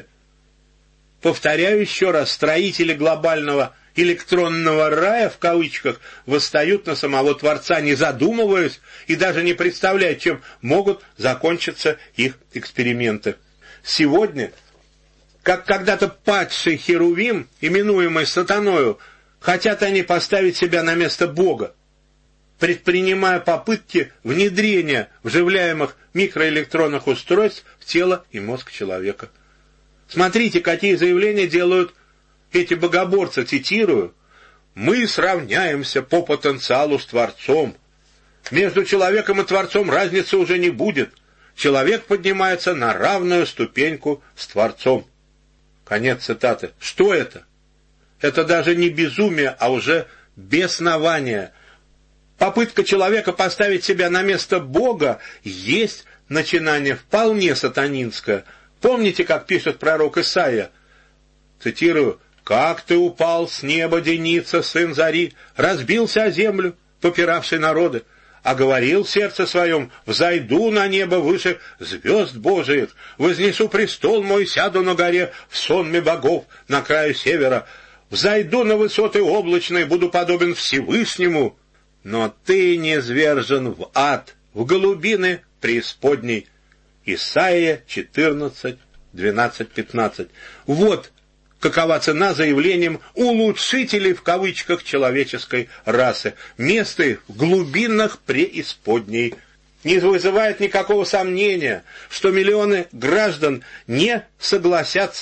Повторяю еще раз, строители глобального электронного рая, в кавычках, восстают на самого Творца, не задумываясь и даже не представляя, чем могут закончиться их эксперименты. Сегодня, как когда-то падший Херувим, именуемый сатаною, хотят они поставить себя на место Бога, предпринимая попытки внедрения вживляемых микроэлектронных устройств в тело и мозг человека. Смотрите, какие заявления делают эти богоборцы, цитирую: «Мы сравняемся по потенциалу с Творцом. Между человеком и Творцом разницы уже не будет. Человек поднимается на равную ступеньку с Творцом». Конец цитаты. Что это? Это даже не безумие, а уже беснование. Попытка человека поставить себя на место Бога есть начинание вполне сатанинское. Помните, как пишет пророк Исаия? Цитирую: «Как ты упал с неба, Деница, сын Зари, разбился о землю, попиравший народы, а говорил в сердце своем: взойду на небо выше звезд Божиих, вознесу престол мой, сяду на горе в сонме богов на краю севера, взойду на высоты облачные, буду подобен Всевышнему, но ты низвержен в ад, в глубины преисподней». Исайя 14, 12, 15. Вот какова цена заявлением улучшителей в кавычках человеческой расы. Место их в глубинах преисподней. Не вызывает никакого сомнения, что миллионы граждан не согласятся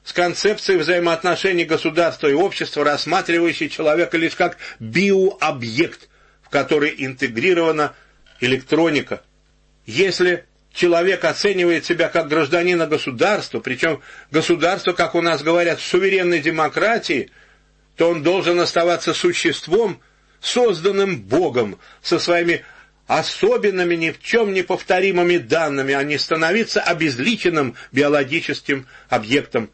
с концепцией взаимоотношений государства и общества, рассматривающей человека лишь как биообъект, в который интегрирована электроника. Если человек оценивает себя как гражданина государства, причем государство, как у нас говорят, в суверенной демократии, то он должен оставаться существом, созданным Богом, со своими особенными, ни в чем не повторимыми данными, а не становиться обезличенным биологическим объектом.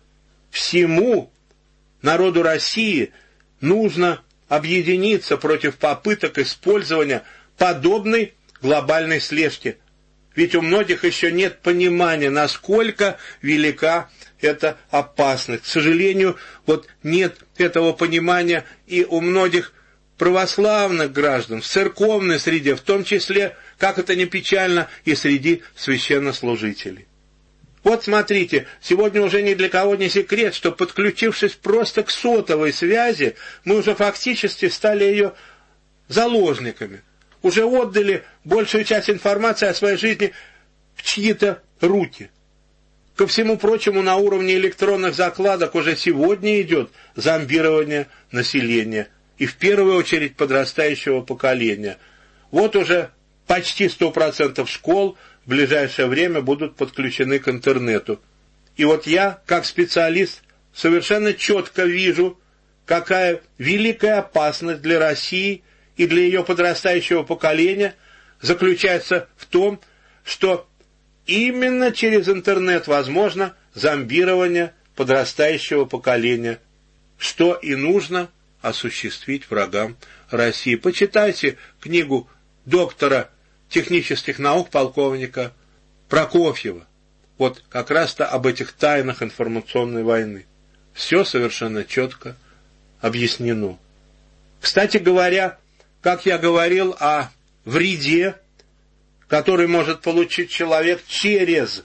Всему народу России нужно объединиться против попыток использования подобной глобальной слежки. Ведь у многих еще нет понимания, насколько велика эта опасность. К сожалению, вот нет этого понимания и у многих православных граждан, в церковной среде, в том числе, как это ни печально, и среди священнослужителей. Вот смотрите, сегодня уже ни для кого не секрет, что, подключившись просто к сотовой связи, мы уже фактически стали ее заложниками. Уже отдали большую часть информации о своей жизни в чьи-то руки. Ко всему прочему, на уровне электронных закладок уже сегодня идет зомбирование населения, и в первую очередь подрастающего поколения. Вот уже почти 100% школ в ближайшее время будут подключены к интернету. И вот я, как специалист, совершенно четко вижу, какая великая опасность для России и для ее подрастающего поколения заключается в том, что именно через интернет возможно зомбирование подрастающего поколения, что и нужно осуществить врагам России. Почитайте книгу доктора технических наук полковника Прокофьева. Вот как раз-то об этих тайнах информационной войны. Все совершенно четко объяснено. Кстати говоря, как я говорил о вреде, который может получить человек через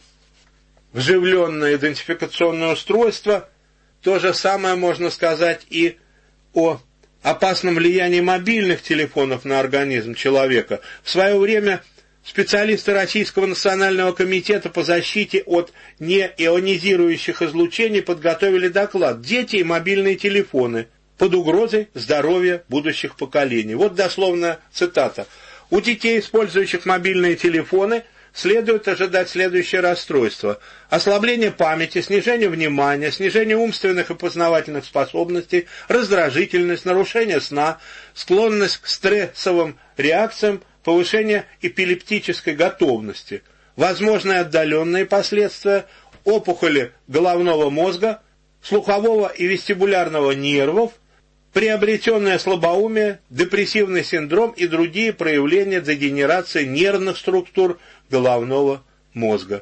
вживленное идентификационное устройство, то же самое можно сказать и о опасном влиянии мобильных телефонов на организм человека. В свое время специалисты Российского национального комитета по защите от неионизирующих излучений подготовили доклад «Дети и мобильные телефоны под угрозой здоровья будущих поколений». Вот дословная цитата. У детей, использующих мобильные телефоны, следует ожидать следующее расстройство: ослабление памяти, снижение внимания, снижение умственных и познавательных способностей, раздражительность, нарушение сна, склонность к стрессовым реакциям, повышение эпилептической готовности, возможные отдаленные последствия, опухоли головного мозга, слухового и вестибулярного нервов, приобретенное слабоумие, депрессивный синдром и другие проявления дегенерации нервных структур головного мозга.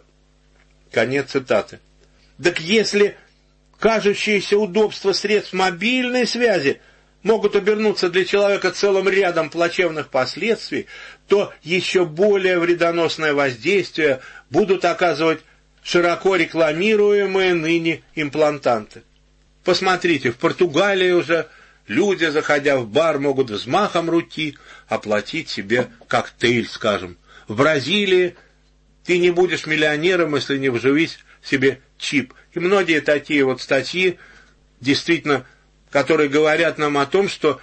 Конец цитаты. Так если кажущиеся удобства средств мобильной связи могут обернуться для человека целым рядом плачевных последствий, то еще более вредоносное воздействие будут оказывать широко рекламируемые ныне имплантанты. Посмотрите, в Португалии уже люди, заходя в бар, могут взмахом руки оплатить себе коктейль, скажем. В Бразилии ты не будешь миллионером, если не вживись себе чип. И многие такие вот статьи, действительно, которые говорят нам о том, что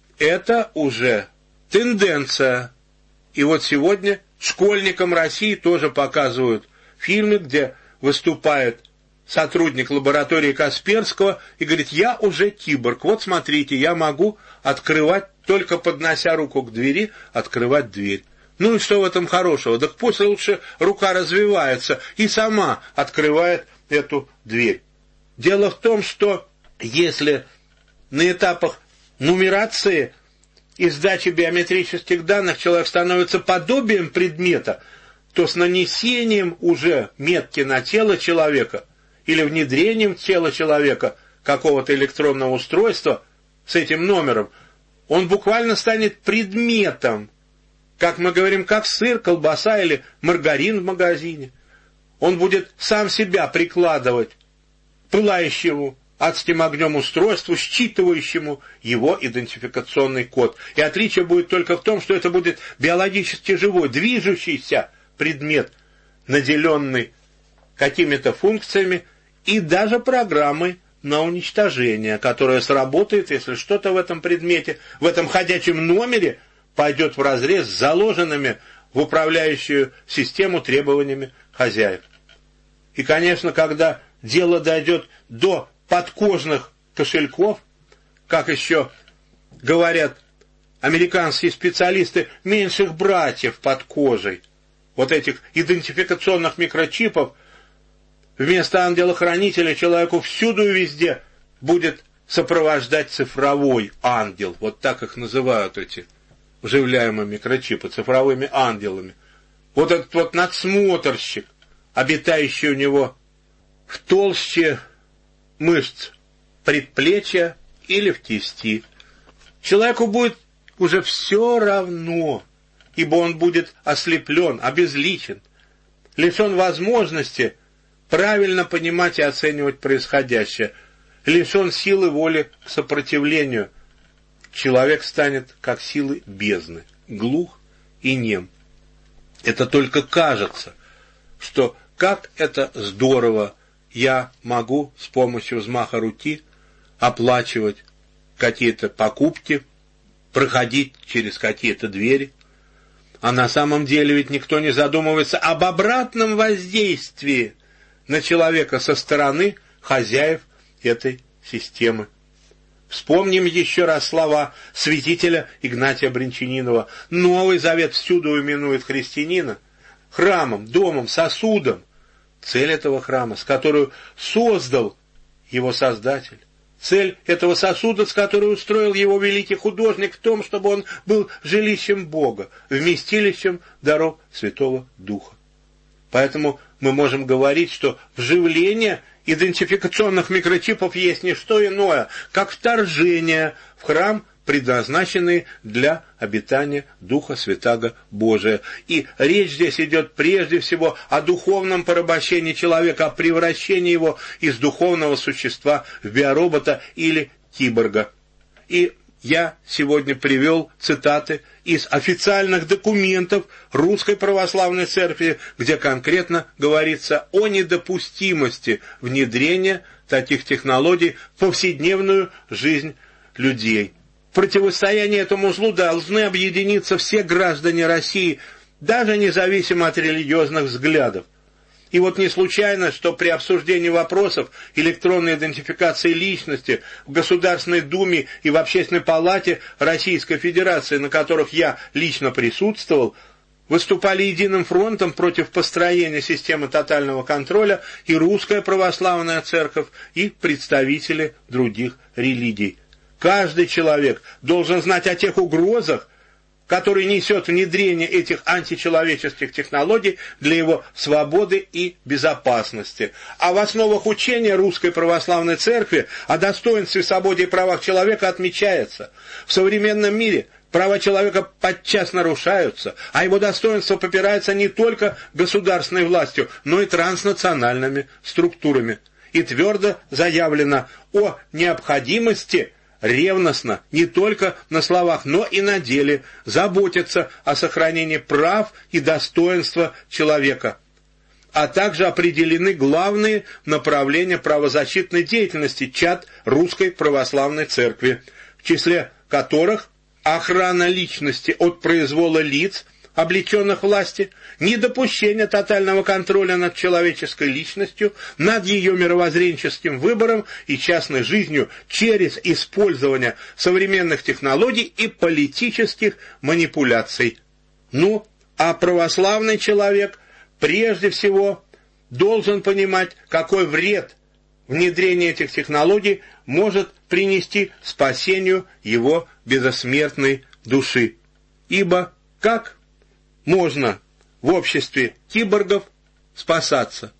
это уже тенденция. И вот сегодня школьникам России тоже показывают фильмы, где выступает сотрудник лаборатории Касперского и говорит: я уже киборг, вот смотрите, я могу открывать, только поднося руку к двери, открывать дверь. Ну и что в этом хорошего? Так пусть лучше рука развивается и сама открывает эту дверь. Дело в том, что если на этапах нумерации и сдачи биометрических данных человек становится подобием предмета, то с нанесением уже метки на тело человека или внедрением в тело человека какого-то электронного устройства с этим номером, он буквально станет предметом, как мы говорим, как сыр, колбаса или маргарин в магазине. Он будет сам себя прикладывать к пылающему адским огнем устройству, считывающему его идентификационный код. И отличие будет только в том, что это будет биологически живой, движущийся предмет, наделенный какими-то функциями и даже программой на уничтожение, которая сработает, если что-то в этом предмете, в этом ходячем номере пойдет вразрез с заложенными в управляющую систему требованиями хозяев. И, конечно, когда дело дойдет до подкожных кошельков, как еще говорят американские специалисты, меньших братьев под кожей, вот этих идентификационных микрочипов, вместо ангела-хранителя человеку всюду и везде будет сопровождать цифровой ангел. Вот так их называют, эти вживляемые микрочипы, цифровыми ангелами. Вот этот вот надсмотрщик, обитающий у него в толще мышц предплечья или в кисти. Человеку будет уже все равно, ибо он будет ослеплен, обезличен, лишен возможности правильно понимать и оценивать происходящее, лишен силы воли к сопротивлению. Человек станет как силы бездны, глух и нем. Это только кажется, что как это здорово, я могу с помощью взмаха руки оплачивать какие-то покупки, проходить через какие-то двери. А на самом деле ведь никто не задумывается об обратном воздействии на человека со стороны хозяев этой системы. Вспомним еще раз слова святителя Игнатия Брянчанинова. Новый Завет всюду именует христианина храмом, домом, сосудом. Цель этого храма, с которую создал его Создатель. Цель этого сосуда, с которой устроил его великий художник, в том, чтобы он был жилищем Бога, вместилищем даров Святого Духа. Поэтому мы можем говорить, что вживление идентификационных микрочипов есть не что иное, как вторжение в храм, предназначенный для обитания Духа Святаго Божия. И речь здесь идет прежде всего о духовном порабощении человека, о превращении его из духовного существа в биоробота или киборга. И я сегодня привел цитаты из официальных документов Русской Православной Церкви, где конкретно говорится о недопустимости внедрения таких технологий в повседневную жизнь людей. В противостоянии этому злу должны объединиться все граждане России, даже независимо от религиозных взглядов. И вот не случайно, что при обсуждении вопросов электронной идентификации личности в Государственной Думе и в Общественной Палате Российской Федерации, на которых я лично присутствовал, выступали единым фронтом против построения системы тотального контроля и Русская Православная Церковь, и представители других религий. Каждый человек должен знать о тех угрозах, которые несет внедрение этих античеловеческих технологий для его свободы и безопасности. А в основах учения Русской Православной Церкви о достоинстве, свободе и правах человека отмечается: в современном мире права человека подчас нарушаются, а его достоинство попирается не только государственной властью, но и транснациональными структурами. И твердо заявлено о необходимости ревностно, не только на словах, но и на деле, заботиться о сохранении прав и достоинства человека. А также определены главные направления правозащитной деятельности чад Русской Православной Церкви, в числе которых охрана личности от произвола лиц, облеченных власти, недопущение тотального контроля над человеческой личностью, над ее мировоззренческим выбором и частной жизнью через использование современных технологий и политических манипуляций. Ну, а православный человек прежде всего должен понимать, какой вред внедрение этих технологий может принести спасению его безсмертной души. Ибо как можно в обществе киборгов спасаться?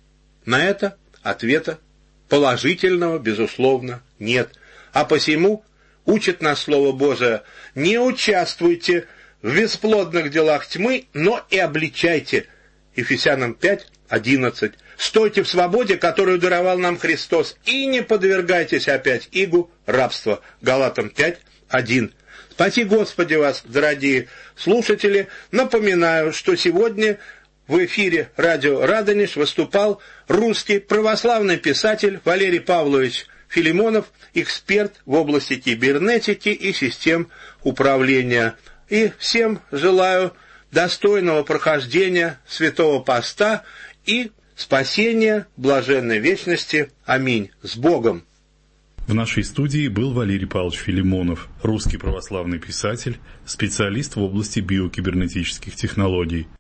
На это ответа положительного, безусловно, нет. А посему учит нас Слово Божие: не участвуйте в бесплодных делах тьмы, но и обличайте. Ефесянам 5:11. Стойте в свободе, которую даровал нам Христос, и не подвергайтесь опять игу рабства. Галатам 5:1. Спаси Господи вас, дорогие слушатели. Напоминаю, что сегодня в эфире радио «Радонеж» выступал русский православный писатель Валерий Павлович Филимонов, эксперт в области кибернетики и систем управления. И всем желаю достойного прохождения Святого Поста и спасения блаженной вечности. Аминь. С Богом! В нашей студии был Валерий Павлович Филимонов, русский православный писатель, специалист в области биокибернетических технологий.